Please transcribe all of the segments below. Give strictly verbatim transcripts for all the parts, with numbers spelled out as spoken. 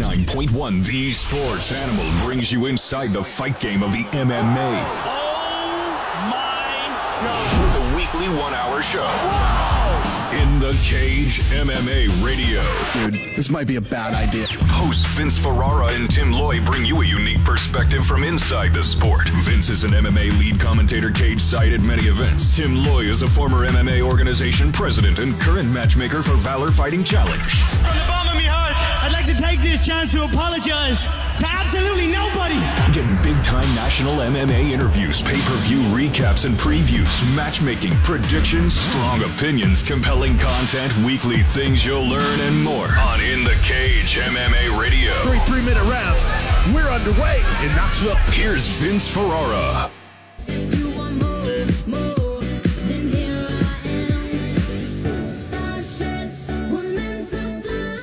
ninety-nine point one The Sports Animal brings you inside the fight game of the M M A. Oh, my God. With a weekly one-hour show. Wow. In the Cage M M A Radio. Dude, this might be a bad idea. Hosts Vince Ferrara and Tim Loy bring you a unique perspective from inside the sport. Vince is an M M A lead commentator cage-side at many events. Tim Loy is a former M M A organization president and current matchmaker for Valor Fighting Challenge. From the bottom of my heart, I'd like to take this chance to apologize to absolutely nobody. Get big-time national M M A interviews, pay-per-view recaps and previews, matchmaking, predictions, strong opinions, compelling content, weekly things you'll learn, and more on In the Cage M M A Radio. Three three-minute rounds. We're underway in Knoxville. Here's Vince Ferrara. If you want more, more, then here I am. Starships were meant to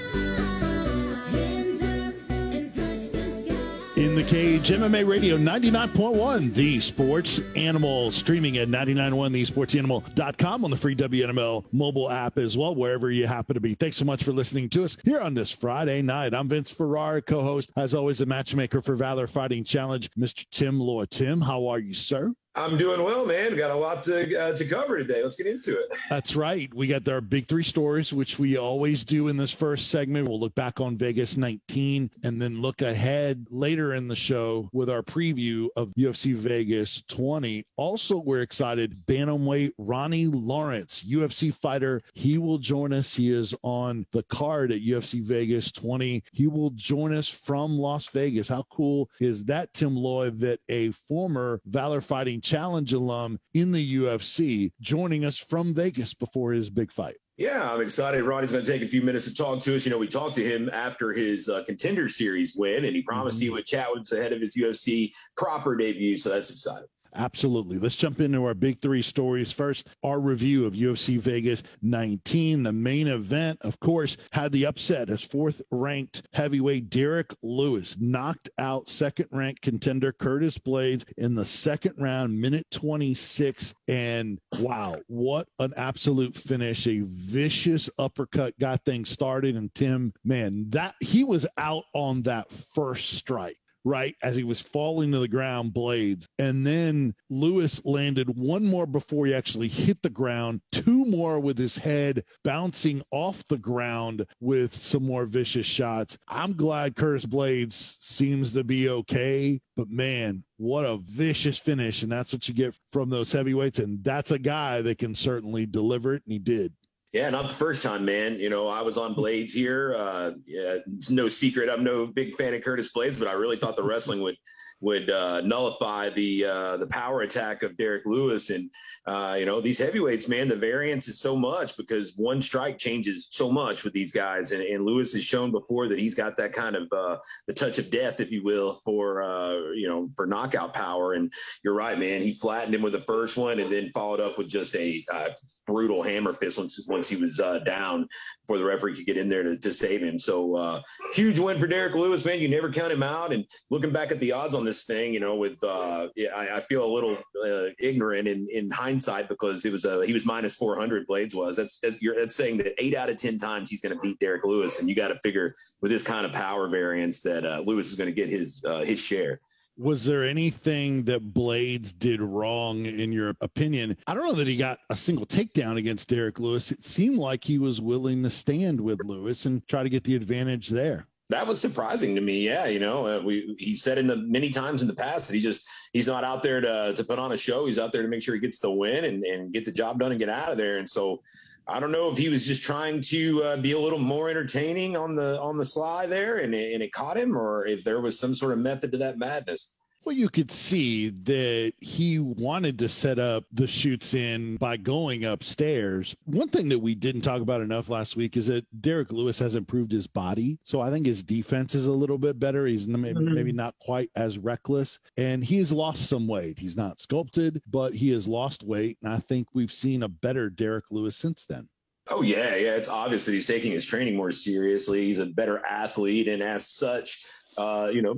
fly. Hands up and touch the sky. In the Cage M M A Radio ninety-nine point one The Sports Animal, streaming at ninety-nine point one the sports animal dot com on the free W N M L mobile app as well, wherever you happen to be. Thanks so much for listening to us here on this Friday night. I'm Vince Ferrara, co-host, as always, the matchmaker for Valor Fighting Challenge, Mister Tim Loy. Tim, how are you, sir? I'm doing well, man. Got a lot to uh, to cover today. Let's get into it. That's right. We got our big three stories, which we always do in this first segment. We'll look back on Vegas nineteen and then look ahead later in the show with our preview of U F C Vegas twenty. Also, we're excited. Bantamweight Ronnie Lawrence, U F C fighter. He will join us. He is on the card at U F C Vegas twenty. He will join us from Las Vegas. How cool is that, Tim Loy, that a former Valor Fighting Challenge alum in the U F C joining us from Vegas before his big fight? Yeah, I'm excited. Ronnie's going to take a few minutes to talk to us. You know, we talked to him after his uh, Contender Series win, and he promised mm-hmm. he would chat with us ahead of his U F C proper debut, so that's exciting. Absolutely. Let's jump into our big three stories. First, our review of U F C Vegas nineteen. The main event, of course, had the upset as fourth-ranked heavyweight Derek Lewis knocked out second-ranked contender Curtis Blaydes in the second round, minute twenty-six. And wow, what an absolute finish. A vicious uppercut got things started. And Tim, man, that he was out on that first strike, right, as he was falling to the ground, Blaydes. And then Lewis landed one more before he actually hit the ground, two more with his head bouncing off the ground with some more vicious shots. I'm glad Curtis Blaydes seems to be okay, but man, what a vicious finish. And that's what you get from those heavyweights. And that's a guy that can certainly deliver it, and he did. Yeah, not the first time, man. You know, I was on Blaydes here. Uh, yeah, it's no secret. I'm no big fan of Curtis Blaydes, but I really thought the wrestling would would uh, nullify the uh, the power attack of Derek Lewis. And, uh, you know, these heavyweights, man, the variance is so much because one strike changes so much with these guys. And, and Lewis has shown before that he's got that kind of uh, the touch of death, if you will, for, uh, you know, for knockout power. And you're right, man. He flattened him with the first one and then followed up with just a uh, brutal hammer fist once, once he was uh, down before the referee could get in there to, to save him. So uh, huge win for Derek Lewis, man. You never count him out. And looking back at the odds on this thing, you know, with uh, yeah, I, I feel a little uh, ignorant in, in hindsight because it was a he was minus four hundred. Blaydes was that's that, you're that's saying that eight out of ten times he's going to beat Derek Lewis, and you got to figure with this kind of power variance that uh, Lewis is going to get his uh, his share. Was there anything that Blaydes did wrong, in your opinion? I don't know that he got a single takedown against Derek Lewis. It seemed like he was willing to stand with Lewis and try to get the advantage there. That was surprising to me. Yeah. You know, uh, we, he said in the many times in the past that he just, he's not out there to, to put on a show. He's out there to make sure he gets the win and, and get the job done and get out of there. And so I don't know if he was just trying to uh, be a little more entertaining on the, on the sly there and it, and it caught him, or if there was some sort of method to that madness. Well, you could see that he wanted to set up the shoots in by going upstairs. One thing that we didn't talk about enough last week is that Derek Lewis has improved his body. So I think his defense is a little bit better. He's maybe, mm-hmm. maybe not quite as reckless. And he has lost some weight. He's not sculpted, but he has lost weight. And I think we've seen a better Derek Lewis since then. Oh, yeah. Yeah. It's obvious that he's taking his training more seriously. He's a better athlete. And as such, uh, you know,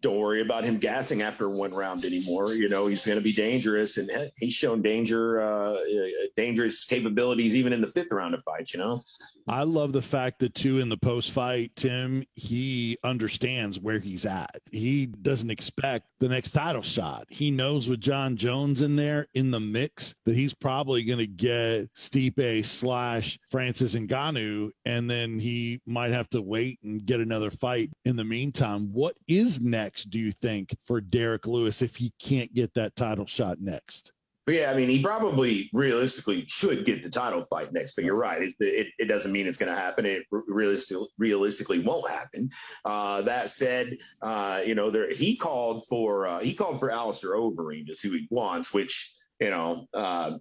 don't worry about him gassing after one round anymore. You know, he's going to be dangerous, and he's shown danger, uh, dangerous capabilities even in the fifth round of fights, you know? I love the fact that, too, in the post-fight, Tim, he understands where he's at. He doesn't expect the next title shot. He knows with John Jones in there in the mix that he's probably going to get Stipe slash Francis Ngannou, and then he might have to wait and get another fight in the meantime. What is next, do you think, for Derek Lewis if he can't get that title shot next? But yeah, I mean, he probably realistically should get the title fight next. But you're right; it, it, it doesn't mean it's going to happen. It realistically, realistically won't happen. Uh, that said, uh, you know, there, he called for uh, he called for Alistair Overeem is who he wants, which you know. Uh,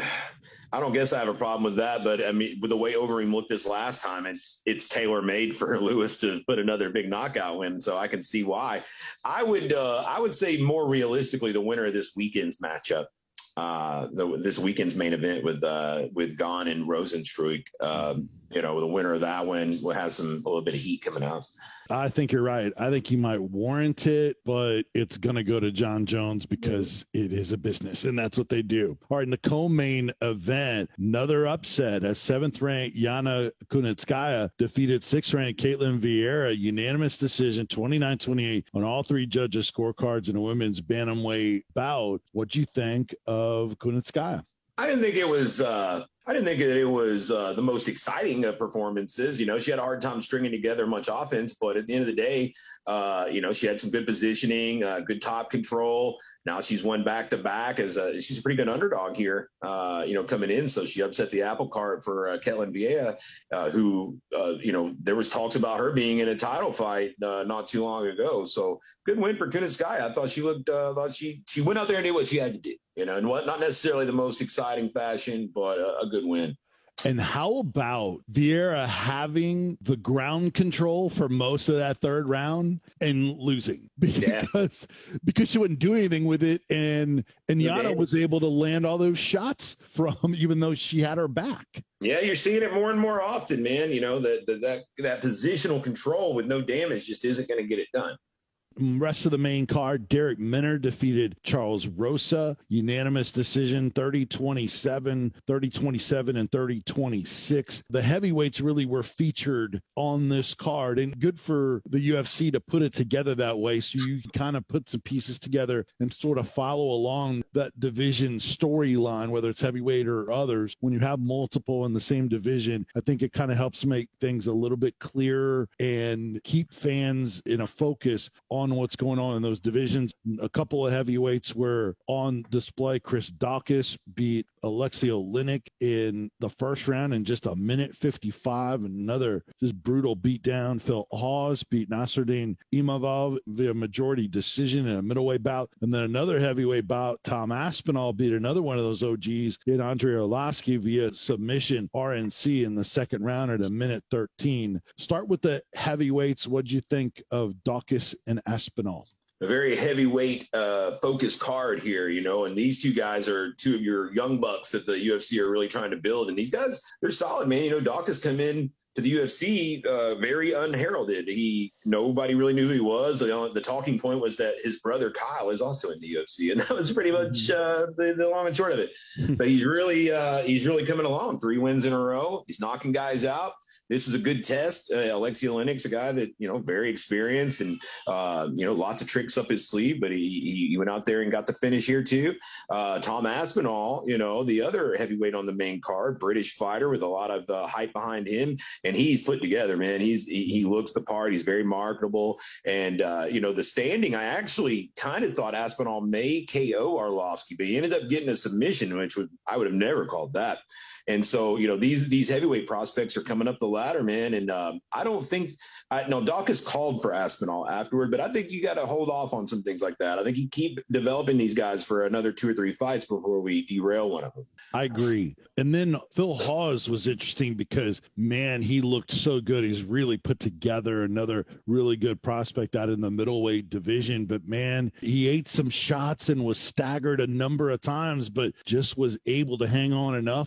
I don't guess I have a problem with that, but I mean, with the way Overeem looked this last time, it's it's tailor made for Lewis to put another big knockout win. So I can see why. I would uh, I would say more realistically, the winner of this weekend's matchup, uh, the, this weekend's main event with uh, with Gane and Rosenstruik, um, you know, the winner of that one will have some a little bit of heat coming out. I think you're right. I think he might warrant it, but it's going to go to John Jones because it is a business, and that's what they do. All right, in the co-main event, another upset as seventh-ranked Yana Kunitskaya defeated sixth-ranked Caitlin Vieira, unanimous decision, twenty-nine twenty-eight on all three judges' scorecards in a women's bantamweight bout. What do you think of Kunitskaya? I didn't think it was. Uh, I didn't think that it was uh, the most exciting of performances. You know, she had a hard time stringing together much offense, but at the end of the day, uh, you know, she had some good positioning, uh, good top control. Now she's won back to back as a, she's a pretty good underdog here, uh, you know, coming in. So she upset the apple cart for uh, Caitlin Vieira, uh, who, uh, you know, there was talks about her being in a title fight uh, not too long ago. So good win for Kunitskaya. I thought she looked, uh, thought she she went out there and did what she had to do. You know, and what not necessarily the most exciting fashion, but a, a good win. And how about Vieira having the ground control for most of that third round and losing because yeah. because she wouldn't do anything with it, and and Yana was able to land all those shots from even though she had her back. Yeah, you're seeing it more and more often, man. You know that that that, that positional control with no damage just isn't going to get it done. Rest of the main card, Derek Minner defeated Charles Rosa, unanimous decision, thirty twenty-seven, thirty twenty-seven, and thirty twenty-six. The heavyweights really were featured on this card, and good for the U F C to put it together that way so you can kind of put some pieces together and sort of follow along that division storyline, whether it's heavyweight or others. When you have multiple in the same division, I think it kind of helps make things a little bit clearer and keep fans in a focus on on what's going on in those divisions. A couple of heavyweights were on display. Chris Daukaus beat Alexei Oleinik in the first round in just a minute fifty-five. Another just brutal beatdown. Phil Hawes beat Nasruddin Imavov via majority decision in a middleweight bout. And then another heavyweight bout, Tom Aspinall beat another one of those O Gs in Andrei Arlovsky via submission R N C in the second round at a minute thirteen. Start with the heavyweights. What'd you think of Daukaus and Aspinall? A very heavyweight uh, focused card here, you know, and these two guys are two of your young bucks that the U F C are really trying to build. And these guys, they're solid, man. You know, Daukaus come in to the U F C uh, very unheralded. He nobody really knew who he was. You know, the talking point was that his brother Kyle is also in the U F C, and that was pretty much uh, the, the long and short of it. But he's really uh, he's really coming along. Three wins in a row. He's knocking guys out. This was a good test. Uh, Alexei Oleinik's a guy that, you know, very experienced and, uh, you know, lots of tricks up his sleeve, but he, he went out there and got the finish here too. Uh, Tom Aspinall, you know, the other heavyweight on the main card, British fighter with a lot of uh, hype behind him. And he's put together, man. He's, he, he looks the part. He's very marketable. And, uh, you know, the standing, I actually kind of thought Aspinall may K O Arlovsky, but he ended up getting a submission, which would, I would have never called that. And so, you know, these these heavyweight prospects are coming up the ladder, man. And um, I don't think I no Daukaus called for Aspinall afterward, but I think you got to hold off on some things like that. I think you keep developing these guys for another two or three fights before we derail one of them. I agree. And then Phil Hawes was interesting because, man, he looked so good. He's really put together another really good prospect out in the middleweight division. But, man, he ate some shots and was staggered a number of times, but just was able to hang on enough because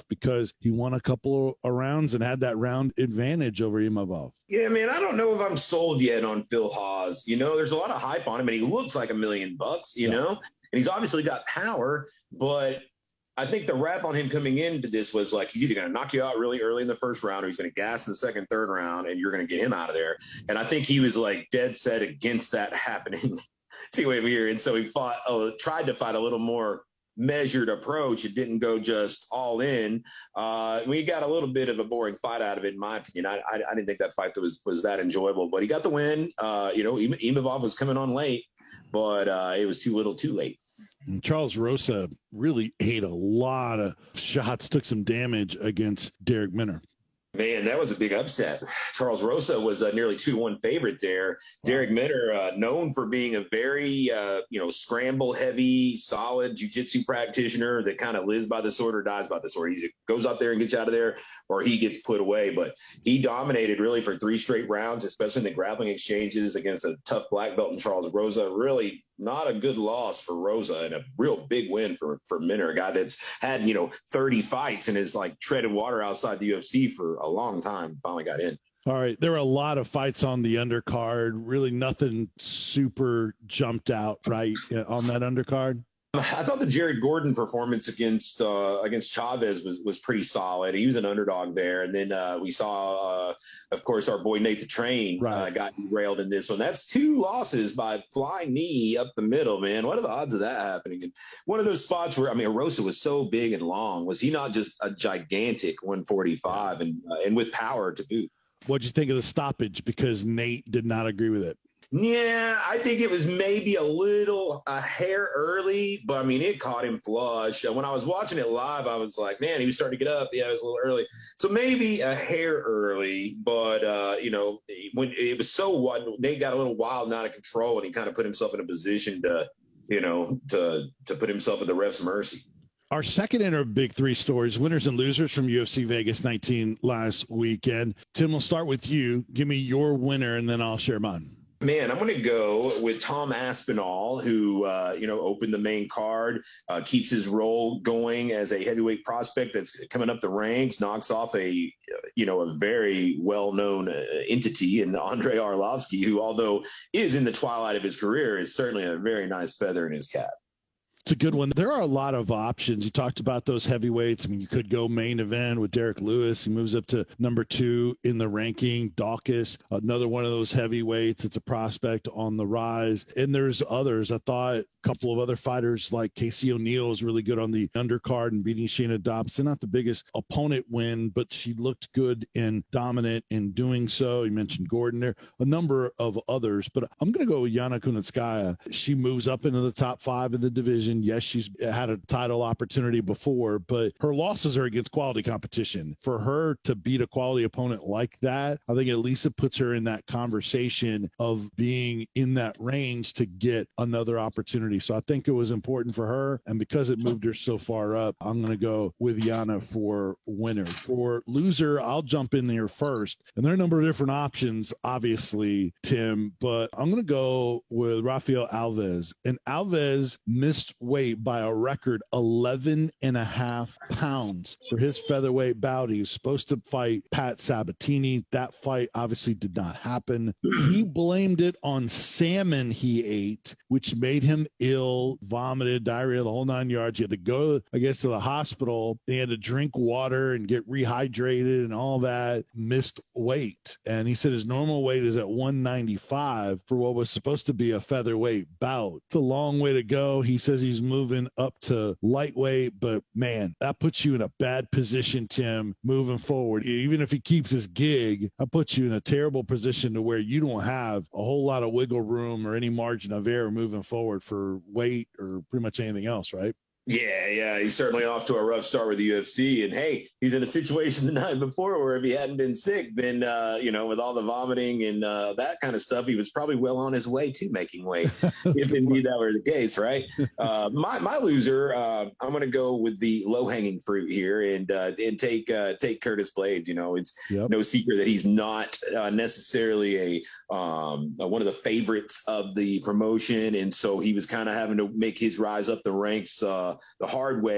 because he won a couple of rounds and had that round advantage over Imavov. Yeah, man, I don't know if I'm sold yet on Phil Haas. You know, there's a lot of hype on him, and he looks like a million bucks, you yeah. know, and he's obviously got power, but I think the rap on him coming into this was like, he's either going to knock you out really early in the first round or he's going to gas in the second, third round, and you're going to get him out of there. And I think he was like dead set against that happening. See what here. And so he fought, oh, tried to fight a little more measured approach. It didn't go just all in. Uh, we got a little bit of a boring fight out of it, in my opinion. I, I, I didn't think that fight that was, was that enjoyable, but he got the win. Uh, you know, Imavov was coming on late, but uh, it was too little too late. And Charles Rosa really ate a lot of shots, took some damage against Derek Minner. Man, that was a big upset. Charles Rosa was a nearly two to one favorite there. Wow. Derek Minner, uh, known for being a very, uh, you know, scramble-heavy, solid jiu-jitsu practitioner that kind of lives by the sword or dies by the sword. He goes out there and gets out of there, or he gets put away. But he dominated really for three straight rounds, especially in the grappling exchanges against a tough black belt in Charles Rosa. Really not a good loss for Rosa and a real big win for, for Minner, a guy that's had, you know, thirty fights and has like treaded water outside the U F C for a long time. Finally got in. All right. There were a lot of fights on the undercard. Really nothing super jumped out right on that undercard. I thought the Jared Gordon performance against uh, against Chavez was was pretty solid. He was an underdog there, and then uh, we saw, uh, of course, our boy Nate the Train right. uh, got derailed in this one. That's two losses by flying knee up the middle, man. What are the odds of that happening? And one of those spots where I mean, Rosa was so big and long. Was he not just a gigantic one forty-five and uh, and with power to boot? What'd you think of the stoppage? Because Nate did not agree with it. Yeah, I think it was maybe a little a hair early, but I mean, it caught him flush. When I was watching it live, I was like, man, he was starting to get up. Yeah, it was a little early. So maybe a hair early, but, uh, you know, when it was so wild, Nate got a little wild and out of control, and he kind of put himself in a position to, you know, to, to put himself at the ref's mercy. Our second in our big three stories, winners and losers from U F C Vegas nineteen last weekend. Tim, we'll start with you. Give me your winner, and then I'll share mine. Man, I'm going to go with Tom Aspinall, who, uh, you know, opened the main card, uh, keeps his role going as a heavyweight prospect that's coming up the ranks, knocks off a, you know, a very well-known uh, entity in Andrei Arlovsky, who, although is in the twilight of his career, is certainly a very nice feather in his cap. It's a good one. There are a lot of options. You talked about those heavyweights. I mean, you could go main event with Derek Lewis. He moves up to number two in the ranking. Dawkins, another one of those heavyweights. It's a prospect on the rise. And there's others. I thought a couple of other fighters like Casey O'Neill is really good on the undercard and beating Shayna Dobson. Not the biggest opponent win, but she looked good and dominant in doing so. You mentioned Gordon there. A number of others. But I'm going to go with Yana Kunitskaya. She moves up into the top five in the division. Yes, she's had a title opportunity before, but her losses are against quality competition. For her to beat a quality opponent like that, I think at least it puts her in that conversation of being in that range to get another opportunity. So I think it was important for her. And because it moved her so far up, I'm going to go with Yana for winner. For loser, I'll jump in there first. And there are a number of different options, obviously, Tim, but I'm going to go with Rafael Alves. And Alves missed weight by a record eleven and a half pounds for his featherweight bout. He was supposed to fight Pat Sabatini. That fight obviously did not happen. He blamed it on salmon he ate, which made him ill, vomited, diarrhea, the whole nine yards. He had to go, I guess, to the hospital. He had to drink water and get rehydrated and all that. Missed weight. And he said his normal weight is at one ninety-five for what was supposed to be a featherweight bout. It's a long way to go. He says he's moving up to lightweight, but man, that puts you in a bad position, Tim, moving forward. Even if he keeps his gig, that puts you in a terrible position to where you don't have a whole lot of wiggle room or any margin of error moving forward for weight or pretty much anything else, right? Yeah, yeah, he's certainly off to a rough start with the U F C. And, hey, he's in a situation the night before where if he hadn't been sick, then, uh, you know, with all the vomiting and uh, that kind of stuff, he was probably well on his way to making weight, if indeed that were the case, right? Uh, my my loser, uh, I'm going to go with the low-hanging fruit here and uh, and take uh, take Curtis Blaydes. You know, it's yep. no secret that he's not uh, necessarily a um, one of the favorites of the promotion, and so he was kind of having to make his rise up the ranks uh, the hard way.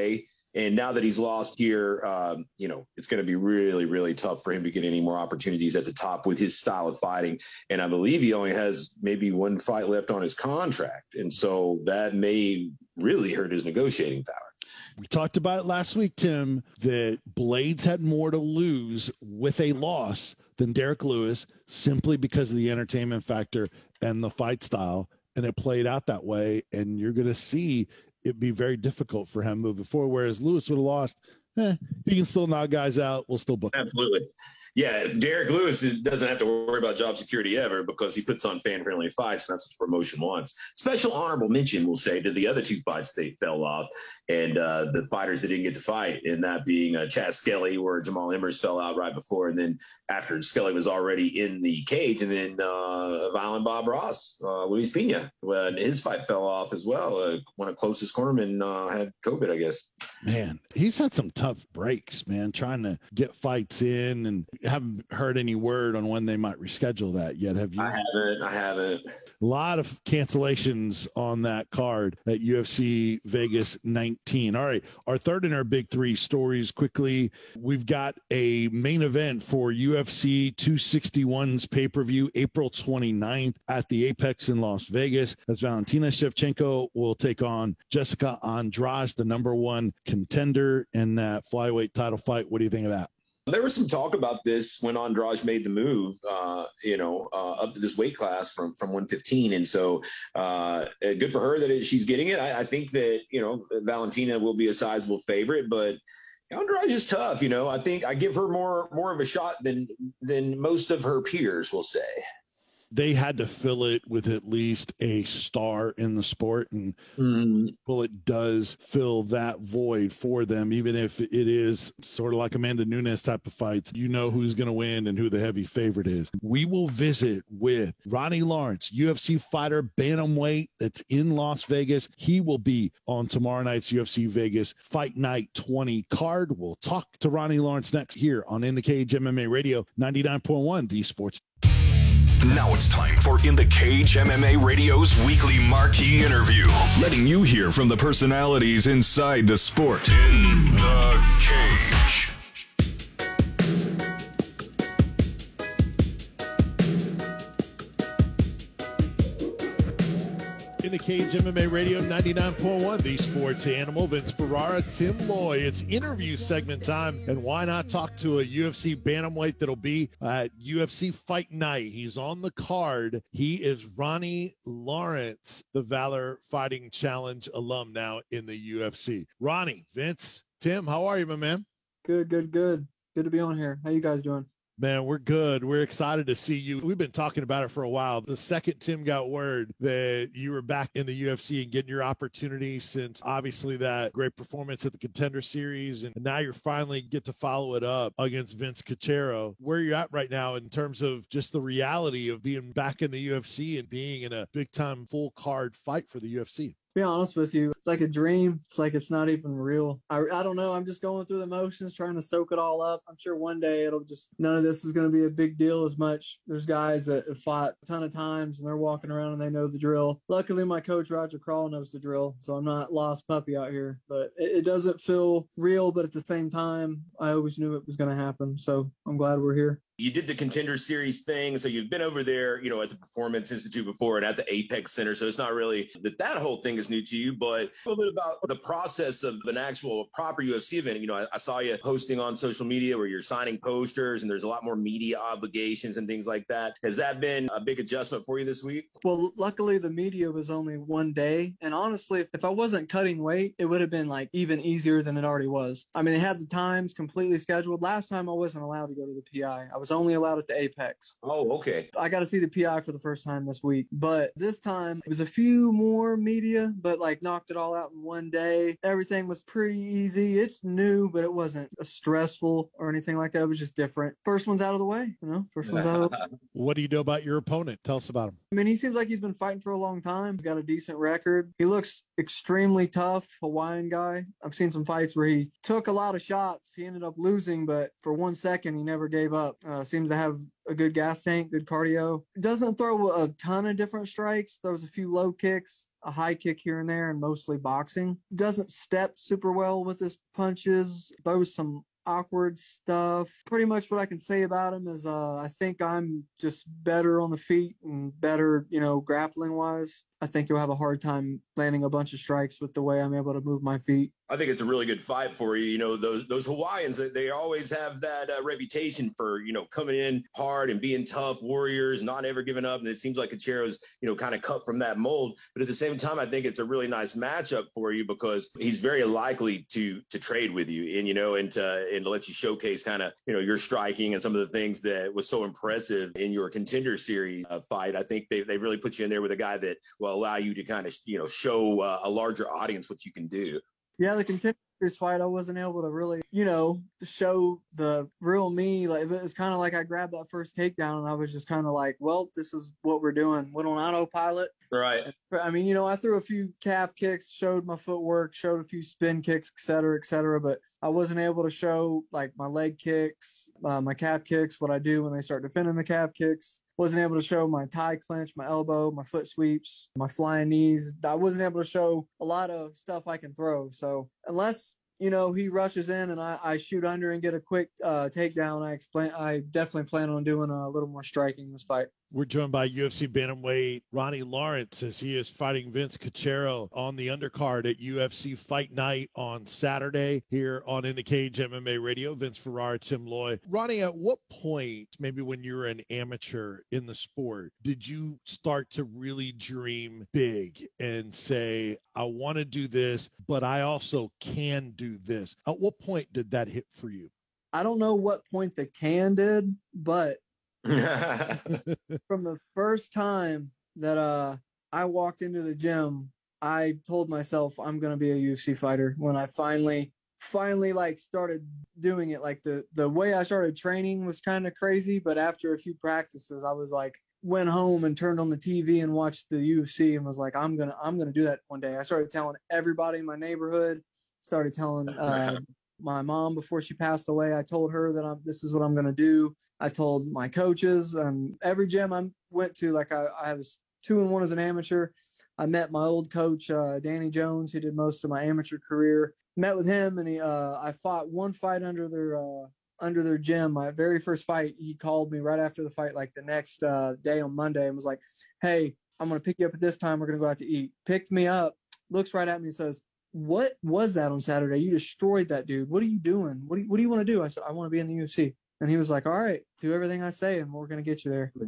And now that he's lost here, um, you know, it's going to be really, really tough for him to get any more opportunities at the top with his style of fighting. And I believe he only has maybe one fight left on his contract. And so that may really hurt his negotiating power. We talked about it last week, Tim, that Blades had more to lose with a loss than Derek Lewis simply because of the entertainment factor and the fight style. And it played out that way. And you're going to see it be very difficult for him moving forward. Whereas Lewis would have lost, eh, he can still knock guys out. We'll still book him. Absolutely. Yeah, Derek Lewis doesn't have to worry about job security ever because he puts on fan-friendly fights, and that's what the promotion wants. Special honorable mention, we'll say, to the other two fights they fell off, and uh, the fighters that didn't get to fight, and that being uh, Chaz Skelly, where Jamal Emmers fell out right before, and then after Skelly was already in the cage, and then uh, Violent Bob Ross, uh, Luis Pena, when his fight fell off as well. Uh, one of the closest cornermen uh, had COVID, I guess. Man, he's had some tough breaks, man, trying to get fights in, and haven't heard any word on when they might reschedule that yet. Have you? I haven't. I haven't. A lot of cancellations on that card at U F C Vegas nineteen. All right, our third and our big three stories quickly. We've got a main event for U F C two sixty-one's pay-per-view April twenty-ninth at the Apex in Las Vegas, as Valentina Shevchenko will take on Jessica Andrade, the number one contender in that flyweight title fight. What do you think of that? There was some talk about this when Andrade made the move, uh, you know, uh, up to this weight class from, from one fifteen. And so uh, good for her that it, she's getting it. I, I think that, you know, Valentina will be a sizable favorite, but Andrade is tough. You know, I think I give her more more of a shot than than most of her peers will say. They had to fill it with at least a star in the sport, and mm. well, it does fill that void for them, even if it is sort of like Amanda Nunes type of fights. You know who's going to win and who the heavy favorite is. We will visit with Ronnie Lawrence, U F C fighter, bantamweight, that's in Las Vegas. He will be on tomorrow night's U F C Vegas Fight Night twenty card. We'll talk to Ronnie Lawrence next here on In the Cage M M A Radio ninety-nine point one, the Sports. Now it's time for In the Cage M M A Radio's weekly marquee interview, letting you hear from the personalities inside the sport. In the Cage. In the Cage M M A Radio ninety-nine point one, the Sports Animal, Vince Ferrara, Tim Loy. It's interview segment time, and why not talk to a U F C bantamweight that'll be at U F C Fight Night. He's on the card. He is Ronnie Lawrence, the Valor Fighting Challenge alum now in the U F C. Ronnie, Vince, Tim, how are you, my man? Good, good, good. Good to be on here. How you guys doing? Man, we're good. We're excited to see you. We've been talking about it for a while. The second Tim got word that you were back in the U F C and getting your opportunity, since obviously that great performance at the Contender Series, and now you're finally get to follow it up against Vince Cachero. Where are you at right now in terms of just the reality of being back in the U F C and being in a big-time full card fight for the U F C? Be honest with you, it's like a dream. It's like it's not even real. I, I don't know. I'm just going through the motions, trying to soak it all up. I'm sure one day it'll just, none of this is going to be a big deal as much. There's guys that have fought a ton of times and they're walking around and they know the drill. Luckily, my coach, Roger Crawl, knows the drill, so I'm not lost puppy out here. But it, it doesn't feel real, but at the same time, I always knew it was going to happen. So I'm glad we're here. You did the Contender Series thing, so you've been over there, you know, at the Performance Institute before and at the Apex Center, so it's not really that that whole thing is new to you, but a little bit about the process of an actual proper U F C event. You know, I, I saw you posting on social media where you're signing posters and there's a lot more media obligations and things like that. Has that been a big adjustment for you this week? Well, luckily the media was only one day, and honestly, if I wasn't cutting weight, it would have been like even easier than it already was. I mean, they had the times completely scheduled. Last time I wasn't allowed to go to the P I. I was only allowed at the Apex. Oh, okay. I got to see the P I for the first time this week, but this time it was a few more media, but like knocked it all out in one day. Everything was pretty easy. It's new, but it wasn't stressful or anything like that. It was just different. First one's out of the way, you know, first one's out of the way. What do you know about your opponent? Tell us about him. I mean, he seems like he's been fighting for a long time. He's got a decent record. He looks extremely tough, Hawaiian guy. I've seen some fights where he took a lot of shots. He ended up losing, but for one second, he never gave up. Uh, Uh, seems to have a good gas tank, good cardio. Doesn't throw a ton of different strikes. Throws a few low kicks, a high kick here and there, and mostly boxing. Doesn't step super well with his punches. Throws some awkward stuff. Pretty much what I can say about him is uh, I think I'm just better on the feet and better, you know, grappling wise. I think you'll have a hard time landing a bunch of strikes with the way I'm able to move my feet. I think it's a really good fight for you. You know, those those Hawaiians, they, they always have that uh, reputation for, you know, coming in hard and being tough warriors, not ever giving up. And it seems like Cachero's, you know, kind of cut from that mold. But at the same time, I think it's a really nice matchup for you because he's very likely to to trade with you and, you know, and to, and to let you showcase kind of, you know, your striking and some of the things that was so impressive in your Contender Series uh, fight. I think they they really put you in there with a guy that will allow you to kind of, you know, show uh, a larger audience what you can do. Yeah, the Contender Series fight, I wasn't able to really, you know, show the real me. Like, it was kind of like I grabbed that first takedown and I was just kind of like, well, this is what we're doing. Went on autopilot. Right. I mean, you know, I threw a few calf kicks, showed my footwork, showed a few spin kicks, et cetera, et cetera. But I wasn't able to show like my leg kicks, uh, my calf kicks, what I do when they start defending the calf kicks. Wasn't able to show my tie clinch, my elbow, my foot sweeps, my flying knees. I wasn't able to show a lot of stuff I can throw. So unless, you know, he rushes in and I, I shoot under and get a quick uh, takedown, I explain. I definitely plan on doing a little more striking this fight. We're joined by U F C bantamweight Ronnie Lawrence as he is fighting Vince Cachero on the undercard at U F C Fight Night on Saturday here on In the Cage M M A Radio. Vince Ferrara, Tim Loy. Ronnie, at what point, maybe when you were an amateur in the sport, did you start to really dream big and say, I want to do this, but I also can do this? At what point did that hit for you? I don't know what point the can did, but from the first time that uh I walked into the gym, I told myself I'm gonna be a U F C fighter. When I finally finally like started doing it, like the the way I started training was kind of crazy, but after a few practices I was like went home and turned on the T V and watched the U F C and was like, I'm gonna I'm gonna do that one day. I started telling everybody in my neighborhood, started telling uh my mom before she passed away. I told her that I'm this is what I'm gonna do. I told my coaches, and every gym I went to, like I, I was two and one as an amateur. I met my old coach, uh, Danny Jones, who did most of my amateur career. Met with him, and he, uh, I fought one fight under their uh, under their gym. My very first fight, he called me right after the fight, like the next uh, day on Monday, and was like, "Hey, I'm gonna pick you up at this time. We're gonna go out to eat." Picked me up, looks right at me, and says, "What was that on Saturday? You destroyed that dude. What are you doing? What do you, what do you want to do?" I said, "I want to be in the U F C." And he was like, all right, do everything I say, and we're going to get you there.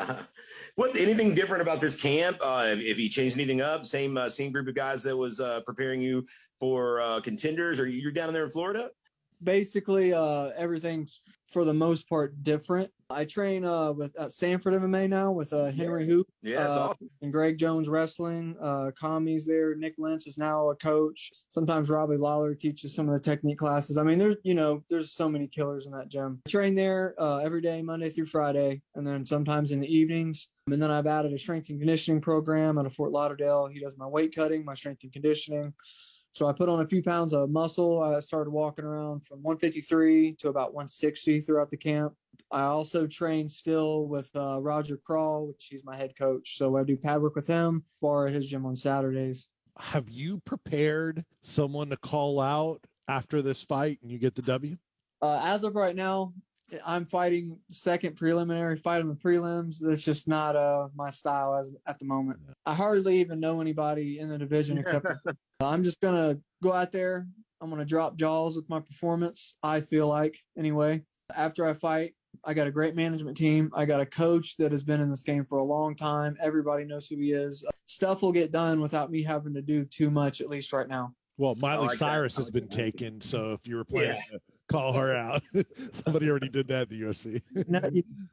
What, anything different about this camp? Uh, if he changed anything up, same uh, same group of guys that was uh, preparing you for uh, contenders, or you're down there in Florida? Basically, uh, everything's for the most part different. I train uh, with uh, Sanford M M A now with uh, Henry Hoop. Yeah, that's uh, awesome. And Greg Jones Wrestling. Uh, Kami's there. Nick Lynch is now a coach. Sometimes Robbie Lawler teaches some of the technique classes. I mean, there's, you know, there's so many killers in that gym. I train there uh, every day, Monday through Friday, and then sometimes in the evenings. And then I've added a strength and conditioning program out of Fort Lauderdale. He does my weight cutting, my strength and conditioning. So I put on a few pounds of muscle. I started walking around from one fifty-three to about one sixty throughout the camp. I also train still with uh, Roger Crawl, which he's my head coach. So I do pad work with him, spar at his gym on Saturdays. Have you prepared someone to call out after this fight and you get the W? Uh, as of right now, I'm fighting second preliminary fight on the prelims. That's just not uh, my style as at the moment. I hardly even know anybody in the division except I'm just going to go out there. I'm going to drop jaws with my performance, I feel like, anyway. After I fight, I got a great management team. I got a coach that has been in this game for a long time. Everybody knows who he is. Stuff will get done without me having to do too much, at least right now. Well, Miley like Cyrus that. has been taken, so if you were planning yeah. to call her out, somebody already did that in the U F C. No, you, no,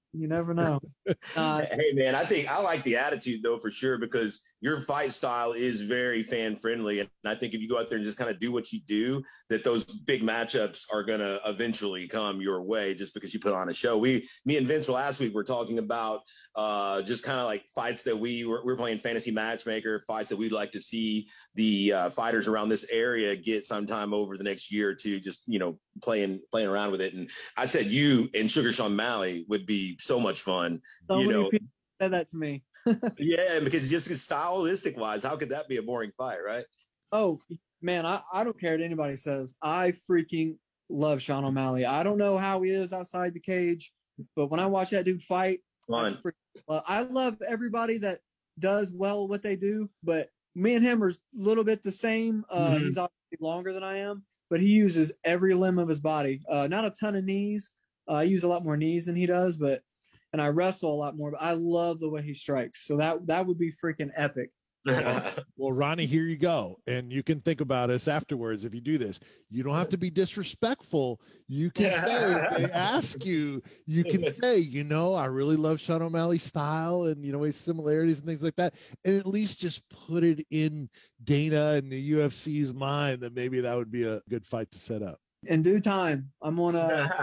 You never know. Uh, Hey man, I think I like the attitude though for sure, because your fight style is very fan friendly, and I think if you go out there and just kind of do what you do, that those big matchups are gonna eventually come your way just because you put on a show. We, me and Vince last week were talking about uh, just kind of like fights that we were, we were playing fantasy matchmaker, fights that we'd like to see the uh, fighters around this area get sometime over the next year or two, just, you know, playing playing around with it. And I said you and Sugar Sean Malley would be so much fun. so you many know, people said that to me. yeah, because just stylistic wise, how could that be a boring fight, right? Oh man, I, I don't care what anybody says. I freaking love Sean O'Malley. I don't know how he is outside the cage, but when I watch that dude fight, I, Fun. freaking love- I love everybody that does well what they do, but me and him are a little bit the same. Uh, Mhm. He's obviously longer than I am, but he uses every limb of his body. Uh, not a ton of knees. Uh, I use a lot more knees than he does, but and I wrestle a lot more. But I love the way he strikes. So that that would be freaking epic. Well, Ronnie, here you go. And you can think about us afterwards if you do this. You don't have to be disrespectful. You can say, if they ask you, you can say, you know, I really love Sean O'Malley's style and, you know, his similarities and things like that. And at least just put it in Dana and the U F C's mind that maybe that would be a good fight to set up. In due time, I'm on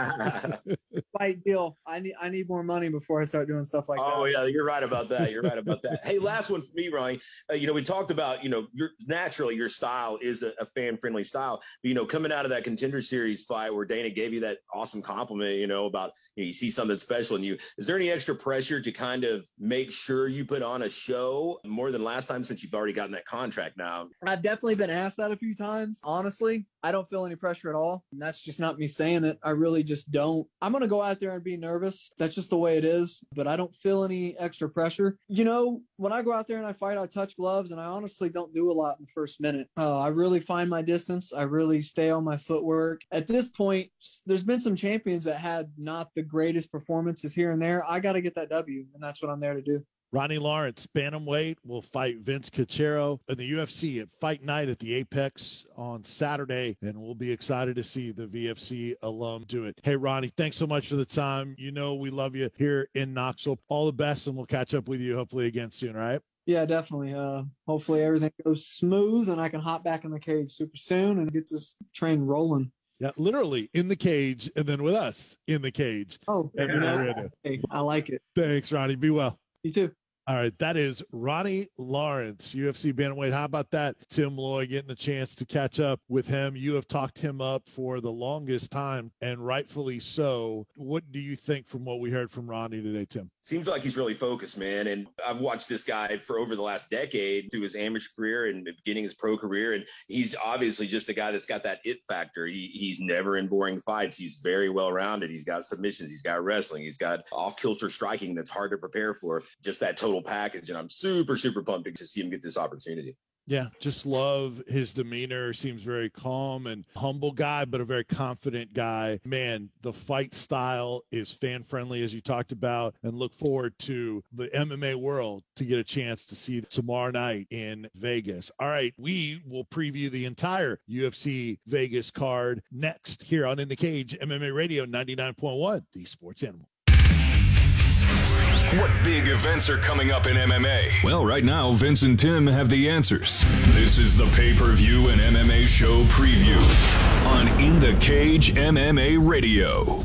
a fight deal. I need I need more money before I start doing stuff like Oh that. yeah, you're right about that. You're right about that. Hey, last one for me, Ronnie. Uh, you know, we talked about, you know, your naturally your style is a, a fan friendly style. But, you know, coming out of that Contender Series fight where Dana gave you that awesome compliment, you know, about you, know, you see something special in you. Is there any extra pressure to kind of make sure you put on a show more than last time, since you've already gotten that contract now? I've definitely been asked that a few times. Honestly, I don't feel any pressure at all. And that's just not me saying it. I really just don't. I'm going to go out there and be nervous. That's just the way it is. But I don't feel any extra pressure. You know, when I go out there and I fight, I touch gloves, and I honestly don't do a lot in the first minute. Uh, I really find my distance. I really stay on my footwork. At this point, there's been some champions that had not the greatest performances here and there. I got to get that W, and that's what I'm there to do. Ronnie Lawrence, bantamweight, will fight Vince Cachero in the U F C at Fight Night at the Apex on Saturday, and we'll be excited to see the V F C alum do it. Hey, Ronnie, thanks so much for the time. You know we love you here in Knoxville. All the best, and we'll catch up with you hopefully again soon, all right? Yeah, definitely. Uh, hopefully everything goes smooth and I can hop back in the cage super soon and get this train rolling. Yeah, literally in the cage, and then with us in the cage. Oh, And you know, then- hey, I like it. Thanks, Ronnie. Be well. You too. All right, that is Ronnie Lawrence, U F C bantamweight. How about that? Tim Loy getting a chance to catch up with him. You have talked him up for the longest time, and rightfully so. What do you think from what we heard from Ronnie today, Tim? Seems like he's really focused, man. And I've watched this guy for over the last decade through his amateur career and beginning his pro career. And he's obviously just a guy that's got that it factor. He, he's never in boring fights. He's very well rounded. He's got submissions. He's got wrestling. He's got off kilter striking that's hard to prepare for. Just that total package. And I'm super, super pumped to see him get this opportunity. Yeah, just love his demeanor. Seems very calm and humble guy, but a very confident guy. Man, the fight style is fan friendly, as you talked about, and look forward to the M M A world to get a chance to see tomorrow night in Vegas. All right, we will preview the entire U F C Vegas card next here on In the Cage, M M A Radio ninety-nine point one, the Sports Animal. What big events are coming up in M M A? Well, right now, Vince and Tim have the answers. This is the pay-per-view and M M A show preview on In the Cage M M A Radio.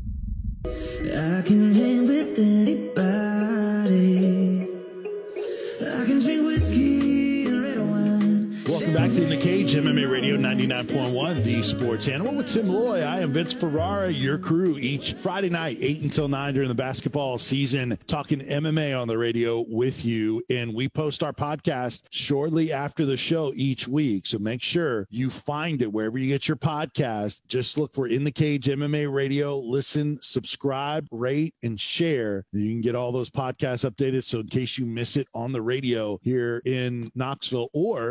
I can hang with anybody. I can drink whiskey and red wine. Welcome back to In the Cage, M M A Radio ninety-nine point one, the Sports Animal with Tim Loy. I am Vince Ferrara, your crew each Friday night, eight until nine during the basketball season, talking M M A on the radio with you. And we post our podcast shortly after the show each week. So make sure you find it wherever you get your podcast. Just look for In the Cage M M A Radio. Listen, subscribe, rate, and share. You can get all those podcasts updated. So in case you miss it on the radio here in Knoxville, or if you listen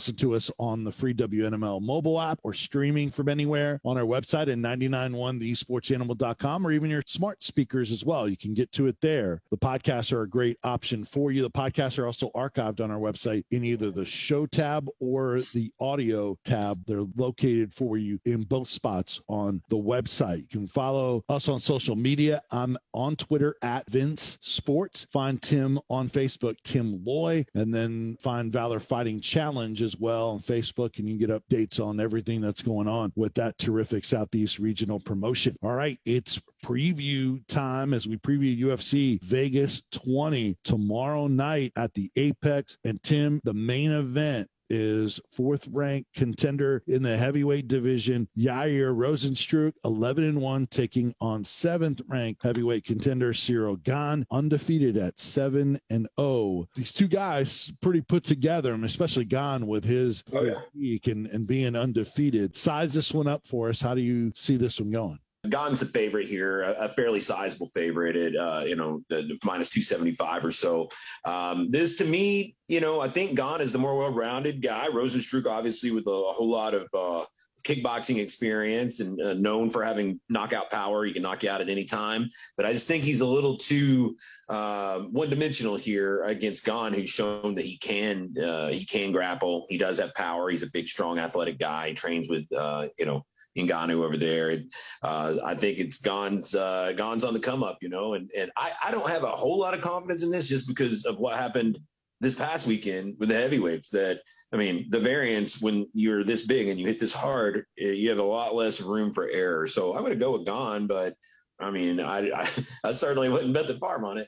listen to us on the free W N M L mobile app or streaming from anywhere on our website at ninety-nine point one the sports animal dot com, or even your smart speakers as well. You can get to it there. The podcasts are a great option for you. The podcasts are also archived on our website in either the show tab or the audio tab. They're located for you in both spots on the website. You can follow us on social media. I'm on Twitter at Vince Sports. Find Tim on Facebook, Tim Loy, and then find Valor Fighting Challenge as well on Facebook, and you can get updates on everything that's going on with that terrific Southeast Regional promotion. All right, it's preview time as we preview U F C Vegas twenty tomorrow night at the Apex. And Tim, the main event is fourth-ranked contender in the heavyweight division, Yair Rozenstruik, eleven and one, taking on seventh-ranked heavyweight contender Cyril Gane, undefeated at seven and oh. These two guys pretty put together, and especially Gane with his oh, yeah. physique and, and being undefeated. Size this one up for us. How do you see this one going? Gane's a favorite here, a, a fairly sizable favorite at, uh, you know, the, the minus two seventy-five or so. Um, this, to me, you know, I think Gane is the more well-rounded guy. Rozenstruik, obviously, with a, a whole lot of uh, kickboxing experience and uh, known for having knockout power. He can knock you out at any time. But I just think he's a little too uh, one-dimensional here against Gane, who's shown that he can uh, he can grapple. He does have power. He's a big, strong, athletic guy. He trains with, uh, you know, Ngannou over there. Uh, I think it's Gane's, uh, Gane's on the come up, you know, and, and I, I don't have a whole lot of confidence in this just because of what happened this past weekend with the heavyweights. That, I mean, the variance, when you're this big and you hit this hard, you have a lot less room for error. So I'm going to go with Gane, but I mean, I, I, I certainly wouldn't bet the farm on it.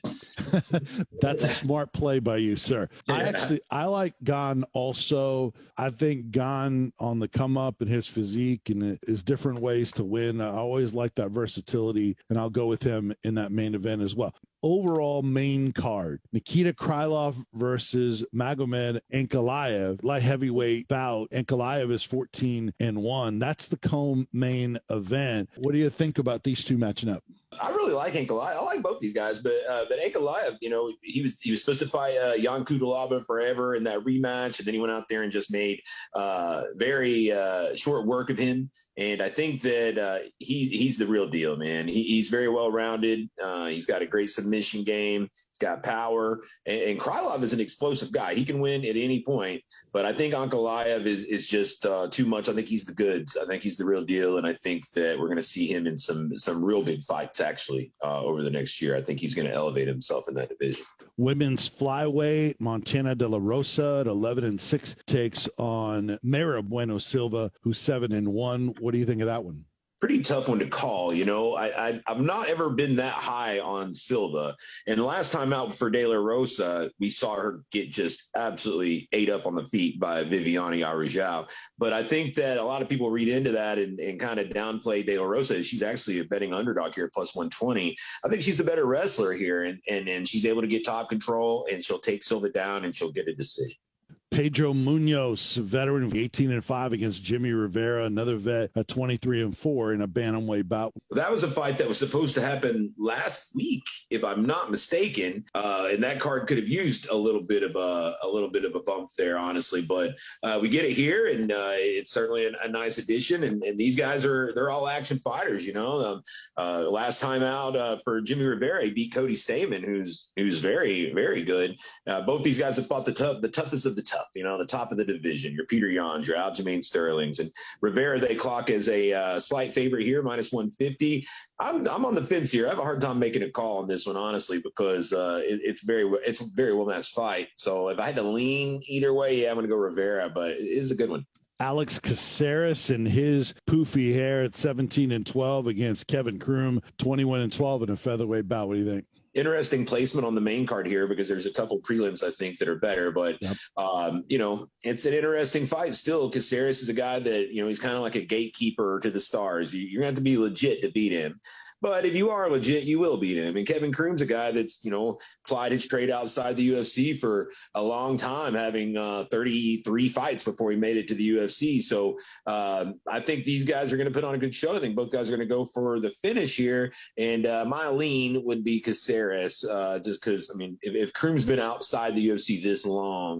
That's a smart play by you, sir. I actually, I like Gane also. I think Gane on the come up and his physique and his different ways to win. I always like that versatility, and I'll go with him in that main event as well. Overall main card, Nikita Krylov versus Magomed Ankalaev, light heavyweight bout. Ankalaev is fourteen and one. That's the co-main event. What do you think about these two matching up? I really like Ankalaev. I like both these guys, but uh, but Ankalaev, you know, he was he was supposed to fight uh, Jan Kudalaba forever in that rematch, and then he went out there and just made uh, very uh, short work of him. And I think that uh, he he's the real deal, man. He, he's very well rounded. Uh, he's got a great submission game. He's got power, and, and Krylov is an explosive guy. He can win at any point, but I think Ankalaev is is just uh, too much. I think he's the goods. I think he's the real deal, and I think that we're going to see him in some some real big fights actually uh, over the next year. I think he's going to elevate himself in that division. Women's flyweight, Montana De La Rosa at eleven and six takes on Mayra Bueno Silva, who's seven and one. What do you think of that one? Pretty tough one to call. You know, I, I, I've not ever been that high on Silva. And last time out for De La Rosa, we saw her get just absolutely ate up on the feet by Viviane Araujo. But I think that a lot of people read into that and, and kind of downplay De La Rosa. She's actually a betting underdog here, plus one twenty. I think she's the better wrestler here, and, and, and she's able to get top control, and she'll take Silva down, and she'll get a decision. Pedro Munoz, veteran, eighteen and five against Jimmy Rivera, another vet at twenty-three and four in a bantamweight bout. That was a fight that was supposed to happen last week, if I'm not mistaken, uh, and that card could have used a little bit of a a little bit of a bump there, honestly. But uh, we get it here, and uh, it's certainly a, a nice addition. And, and these guys are they're all action fighters, you know. Um, uh, last time out uh, for Jimmy Rivera, he beat Cody Stamann, who's who's very very good. Uh, both these guys have fought the tough, the toughest of the tough. You know, the top of the division, your Peter Yans, your Aljamain Sterlings, and Rivera, they clock as a uh, slight favorite here, minus one fifty. I'm I'm on the fence here. I have a hard time making a call on this one, honestly, because uh, it, it's very it's a very well matched fight. So if I had to lean either way, yeah, I'm going to go Rivera, but it is a good one. Alex Caceres and his poofy hair at seventeen and twelve against Kevin Croom, twenty-one and twelve in a featherweight bout. What do you think? Interesting placement on the main card here because there's a couple prelims I think that are better, but yep. um, you know, it's an interesting fight still. Caceres is a guy that, you know, he's kind of like a gatekeeper to the stars. You, you're gonna have to be legit to beat him. But if you are legit, you will beat him. And Kevin Croom's a guy that's, you know, plied his trade outside the U F C for a long time, having uh, thirty-three fights before he made it to the U F C. So uh, I think these guys are going to put on a good show. I think both guys are going to go for the finish here. And uh, my lean would be Caceres, uh, just because, I mean, if, if Croom's been outside the U F C this long,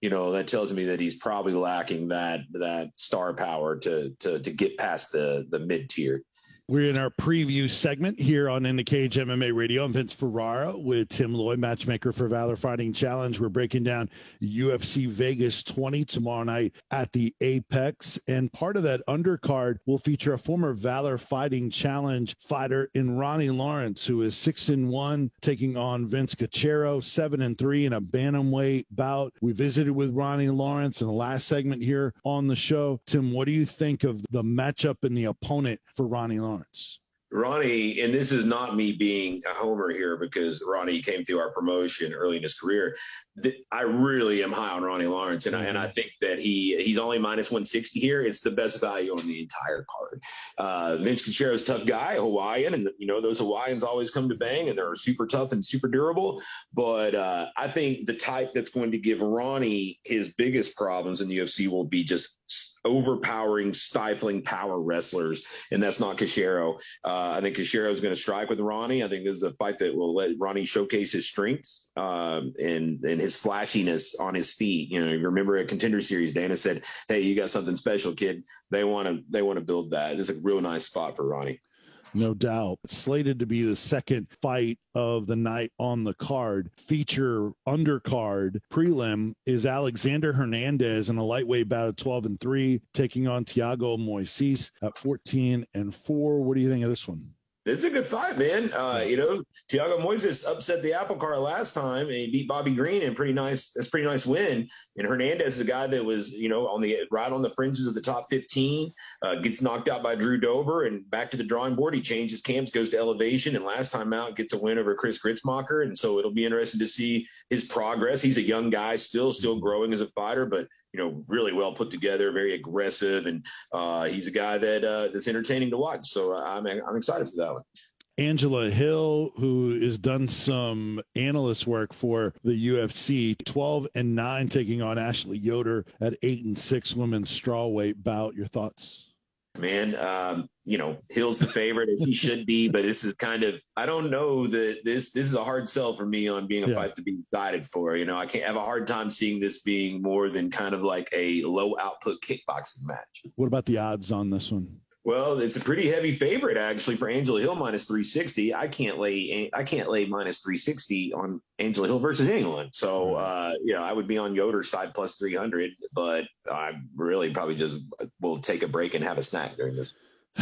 you know, that tells me that he's probably lacking that that star power to to to get past the the mid tier. We're in our preview segment here on In the Cage M M A Radio. I'm Vince Ferrara with Tim Loy, matchmaker for Valor Fighting Challenge. We're breaking down U F C Vegas twenty tomorrow night at the Apex. And part of that undercard will feature a former Valor Fighting Challenge fighter in Ronnie Lawrence, who is six and one, taking on Vince Cachero, seven and three in a bantamweight bout. We visited with Ronnie Lawrence in the last segment here on the show. Tim, what do you think of the matchup and the opponent for Ronnie Lawrence? Ronnie, and this is not me being a homer here because Ronnie came through our promotion early in his career. I really am high on Ronnie Lawrence, and I, and I think that he he's only minus one sixty here. It's the best value on the entire card. Uh, Vince Cachero's a tough guy, Hawaiian, and you know those Hawaiians always come to bang, and they're super tough and super durable. But uh, I think the type that's going to give Ronnie his biggest problems in the U F C will be just overpowering, stifling power wrestlers, and that's not Cachero. Uh, I think Cachero is going to strike with Ronnie. I think this is a fight that will let Ronnie showcase his strengths um, and and his flashiness on his feet. You know, you remember at Contender Series, Dana said, "Hey, you got something special, kid." They want to they want to build that. It's a real nice spot for Ronnie. No doubt. Slated to be the second fight of the night on the card. Feature undercard prelim is Alexander Hernandez in a lightweight bout of twelve and three, taking on Thiago Moises at fourteen and four. What do you think of this one? It's a good fight, man. Uh, you know, Thiago Moises upset the apple cart last time and he beat Bobby Green in pretty nice. That's a pretty nice win. And Hernandez is a guy that was, you know, on the right on the fringes of the top fifteen, uh, gets knocked out by Drew Dober and back to the drawing board. He changes camps, goes to Elevation, and last time out gets a win over Chris Gritzmacher. And so it'll be interesting to see his progress. He's a young guy, still, still growing as a fighter, but you know, really well put together, very aggressive, and uh, he's a guy that uh, that's entertaining to watch. So I'm I'm excited for that one. Angela Hill, who has done some analyst work for the U F C, twelve and nine, taking on Ashley Yoder at eight and six women's strawweight bout. Your thoughts? Man, um, you know, Hill's the favorite as he should be, but this is kind of, I don't know that this, this is a hard sell for me on being a yeah. fight to be excited for. You know, I can't have a hard time seeing this being more than kind of like a low output kickboxing match. What about the odds on this one? Well, it's a pretty heavy favorite actually for Angela Hill, minus three sixty. I can't lay I can't lay minus three sixty on Angela Hill versus anyone. So, uh, you know, I would be on Yoder's side plus three hundred, but I really probably just will take a break and have a snack during this.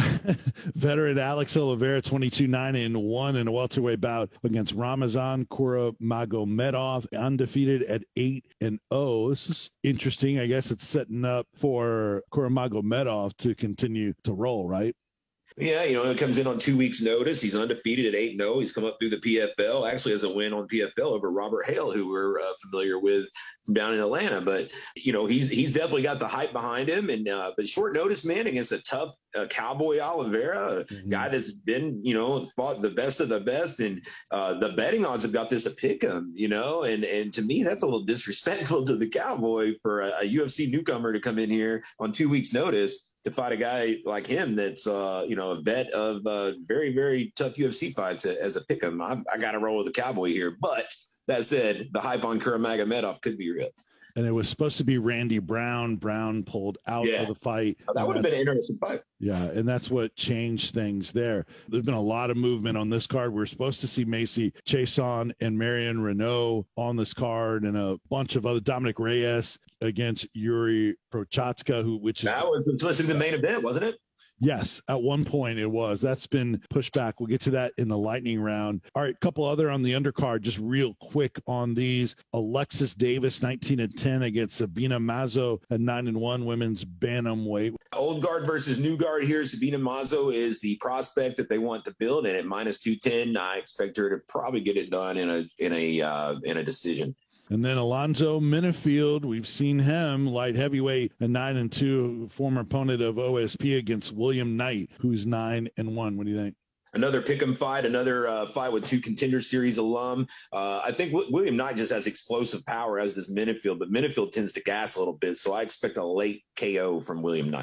Veteran Alex Oliveira, twenty-two nine and one in a welterweight bout against Ramazan Kuramagomedov, undefeated at eight and oh. This is interesting. I guess it's setting up for Kuramagomedov to continue to roll, right? Yeah, you know, it comes in on two weeks' notice. He's undefeated at eight and oh. He's come up through the P F L. Actually has a win on P F L over Robert Hale, who we're uh, familiar with from down in Atlanta. But, you know, he's he's definitely got the hype behind him. And uh, but short notice, man, against a tough uh, Cowboy Oliveira, a mm-hmm. guy that's been, you know, fought the best of the best. And uh, the betting odds have got this a pick 'em, you know. And, and to me, that's a little disrespectful to the Cowboy for a, a U F C newcomer to come in here on two weeks' notice to fight a guy like him that's, uh, you know, a vet of uh, very, very tough U F C fights as a pick 'em. I, I got to roll with the Cowboy here. But that said, the hype on Kuramagomedov could be real. And it was supposed to be Randy Brown. Brown pulled out yeah. of the fight. Oh, that would have been an interesting fight. Yeah, and that's what changed things there. There's been a lot of movement on this card. We're supposed to see Macy Chiasson and Marion Renault on this card, and a bunch of other. Dominic Reyes against Yuri Prochazka, who which that was supposed to be the main event, wasn't it? Yes, at one point it was. That's been pushed back. We'll get to that in the lightning round. All right, a couple other on the undercard, just real quick on these. Alexis Davis, nineteen and ten against Sabina Mazo at nine and one women's bantamweight. Old guard versus new guard here. Sabina Mazo is the prospect that they want to build, and at minus two ten, I expect her to probably get it done in a in a uh, in a decision. And then Alonzo Minifield, we've seen him, light heavyweight, a nine and two, former opponent of O S P against William Knight, who's nine and one. What do you think? Another pick'em fight, another uh, fight with two Contender Series alum. Uh, I think w- William Knight just has explosive power, as does Minifield, but Minifield tends to gas a little bit, so I expect a late K O from William Knight.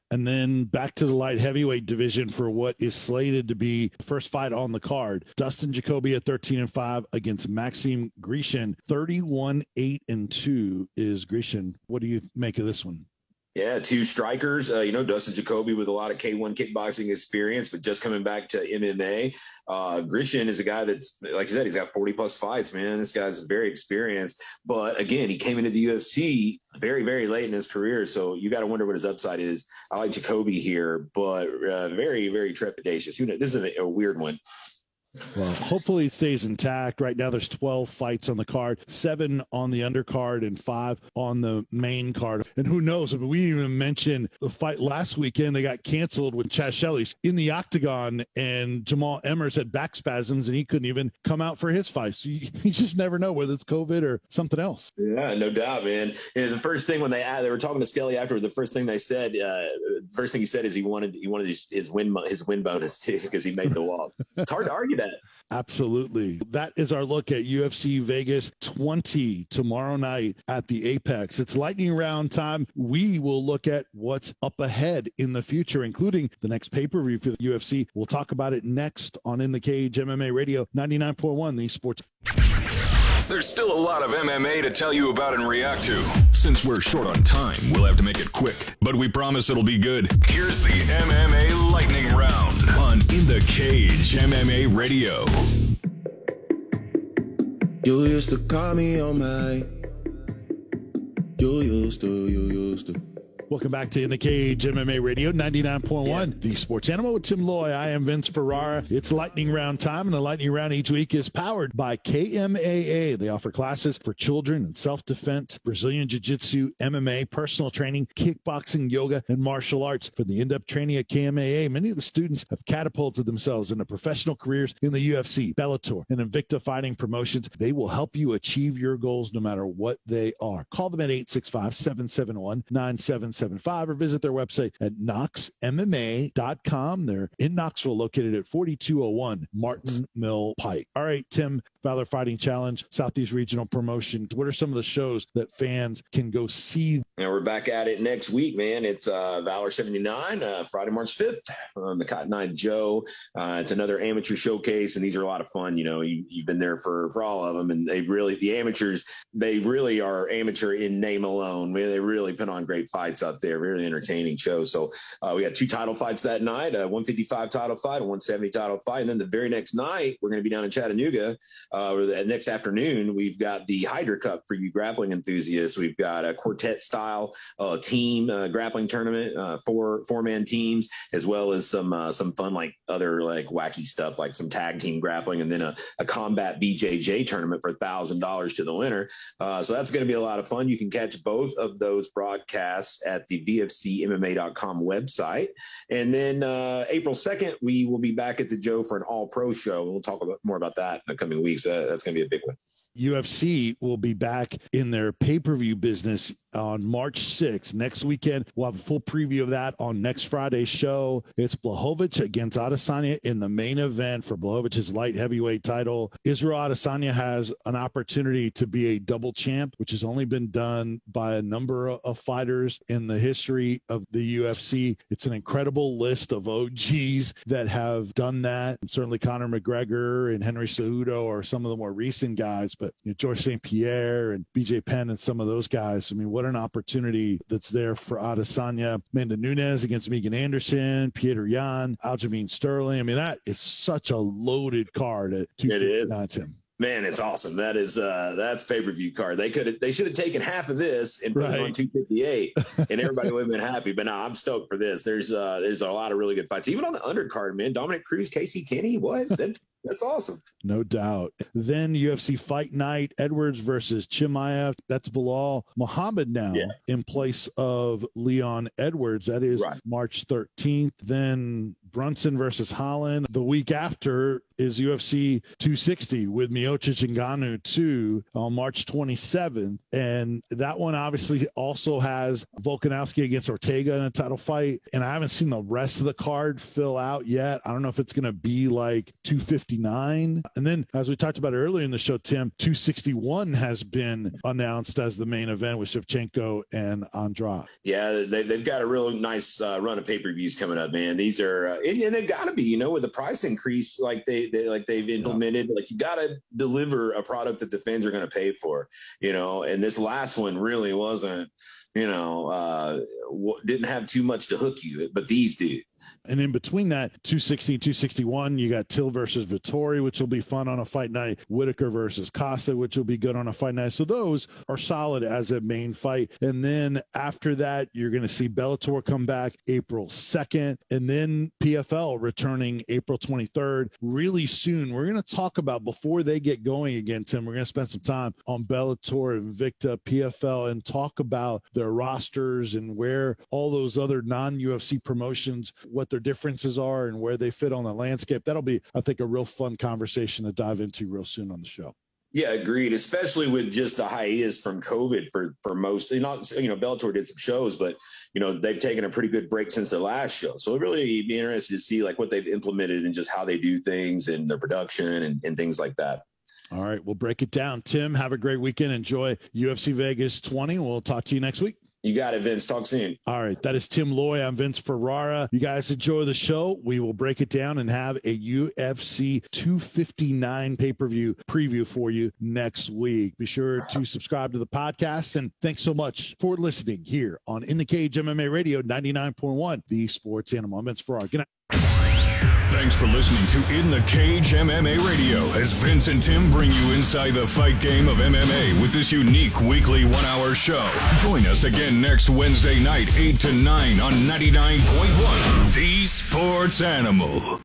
And then back to the light heavyweight division for what is slated to be the first fight on the card. Dustin Jacoby at thirteen and five against Maxim Grishin. thirty-one eight and two is Grishin. What do you make of this one? Yeah, two strikers. Uh, you know, Dustin Jacoby with a lot of K one kickboxing experience, but just coming back to M M A. Uh, Grishin is a guy that's, like I said, he's got forty plus fights, man. This guy's very experienced. But again, he came into the U F C very, very late in his career. So you got to wonder what his upside is. I like Jacoby here, but uh, very, very trepidatious. You know, this is a, a weird one. Well, hopefully it stays intact. Right now there's twelve fights on the card, seven on the undercard and five on the main card. And who knows? I mean, we didn't even mention the fight last weekend. They got canceled with Chaz Shelley's in the octagon, and Jamal Emmers had back spasms and he couldn't even come out for his fight. So you, you just never know whether it's COVID or something else. Yeah, no doubt, man. And the first thing when they they were talking to Skelly after, the first thing they said, uh, first thing he said is he wanted he wanted his, his win his win bonus too because he made the walk. It's hard to argue that. Absolutely. That is our look at U F C Vegas twenty tomorrow night at the Apex. It's lightning round time. We will look at what's up ahead in the future, including the next pay-per-view for the U F C. We'll talk about it next on In the Cage M M A Radio ninety-nine point one, the sports. There's still a lot of M M A to tell you about and react to. Since we're short on time, we'll have to make it quick, but we promise it'll be good. Here's the M M A Lightning Round on In the Cage M M A Radio. You used to call me on my. You used to, you used to. Welcome back to In the Cage M M A Radio ninety-nine point one, the sports animal with Tim Loy. I am Vince Ferrara. It's lightning round time, and the lightning round each week is powered by K M A A. They offer classes for children in self-defense, Brazilian jiu-jitsu, M M A, personal training, kickboxing, yoga, and martial arts. For the in-depth training at K M A A, many of the students have catapulted themselves into professional careers in the U F C, Bellator, and Invicta fighting promotions. They will help you achieve your goals no matter what they are. Call them at eight six five, seven seven one, nine seven seven five or visit their website at knox M M A dot com. They're in Knoxville, located at forty-two oh one Martin Mill Pike. All right, Tim, Valor Fighting Challenge, Southeast Regional Promotion. What are some of the shows that fans can go see? And we're back at it next week, man. It's uh, Valor seventy-nine, uh, Friday, March fifth, on the Cotton Eye Joe. Uh, it's another amateur showcase, and these are a lot of fun. You know, you, you've been there for, for all of them, and they really, the amateurs, they really are amateur in name alone. Man, they really put on great fights up there, really entertaining shows. So uh, we got two title fights that night, a one fifty-five title fight, a one seventy title fight, and then the very next night, we're going to be down in Chattanooga. Uh, or the next afternoon, we've got the Hydra Cup for you grappling enthusiasts. We've got a quartet style uh, team uh, grappling tournament, uh, four four man teams, as well as some uh, some fun like other like wacky stuff like some tag team grappling, and then a, a combat B J J tournament for a thousand dollars to the winner. Uh, so that's going to be a lot of fun. You can catch both of those broadcasts at the V F C M M A dot com website, and then uh, April second, we will be back at the Joe for an all pro show. We'll talk about more about that in the coming weeks. But that's going to be a big one. U F C will be back in their pay-per-view business on March sixth. Next weekend, we'll have a full preview of that on next Friday's show. It's Blachowicz against Adesanya in the main event for Blachowicz's light heavyweight title. Israel Adesanya has an opportunity to be a double champ, which has only been done by a number of fighters in the history of the U F C. It's an incredible list of O Gs that have done that. Certainly Conor McGregor and Henry Cejudo are some of the more recent guys, but you know, George Saint Pierre and B J Penn and some of those guys. I mean, what an opportunity that's there for Adesanya. Amanda Nunes against Megan Anderson, Peter Yan, Aljamain Sterling. I mean, that is such a loaded card at two fifty-nine, Tim. Man, it's awesome. That is uh that's pay-per-view card. They could have they should have taken half of this and put right. it on two fifty-eight, and everybody would have been happy. But no, I'm stoked for this. There's uh there's a lot of really good fights, even on the undercard, man. Dominic Cruz, Casey Kenny, what? That's that's awesome. No doubt. Then U F C Fight Night, Edwards versus Chimaev. That's Bilal Muhammad now yeah. in place of Leon Edwards. That is right. March thirteenth. Then Brunson versus Holland. The week after, is U F C two sixty with Miocic and Ngannou two on March twenty-seventh. And that one obviously also has Volkanovski against Ortega in a title fight. And I haven't seen the rest of the card fill out yet. I don't know if it's going to be like two fifty-nine. And then, as we talked about earlier in the show, Tim, two sixty-one has been announced as the main event with Shevchenko and Andrade. Yeah, they, they've got a real nice uh, run of pay-per-views coming up, man. These are, uh, and, and they've got to be, you know, with the price increase like they, they like they've implemented, yeah. like you got to deliver a product that the fans are going to pay for, you know. And this last one really wasn't, you know, uh, w- didn't have too much to hook you, but these do. And in between that, two sixty and two sixty-one, you got Till versus Vettori, which will be fun on a fight night. Whitaker versus Costa, which will be good on a fight night. So those are solid as a main fight. And then after that, you're going to see Bellator come back April second. And then P F L returning April twenty-third. Really soon, we're going to talk about, before they get going again, Tim, we're going to spend some time on Bellator, Invicta, P F L, and talk about their rosters and where all those other non-U F C promotions, what their differences are and where they fit on the landscape. That'll be, I think, a real fun conversation to dive into real soon on the show. Yeah, agreed. Especially with just the hiatus from COVID for for most. Not, you know, Bellator did some shows, but you know they've taken a pretty good break since their last show. So it really be interested to see like what they've implemented and just how they do things and their production and, and things like that. All right, we'll break it down. Tim, have a great weekend. Enjoy U F C Vegas twenty. We'll talk to you next week. You got it, Vince. Talk soon. All right. That is Tim Loy. I'm Vince Ferrara. You guys enjoy the show. We will break it down and have a U F C two fifty-nine pay-per-view preview for you next week. Be sure to subscribe to the podcast. And thanks so much for listening here on In the Cage M M A Radio ninety-nine point one, the Sports Animal. I'm Vince Ferrara. Good night. Thanks for listening to In the Cage M M A Radio, as Vince and Tim bring you inside the fight game of M M A with this unique weekly one-hour show. Join us again next Wednesday night, eight to nine on ninety-nine point one, the Sports Animal.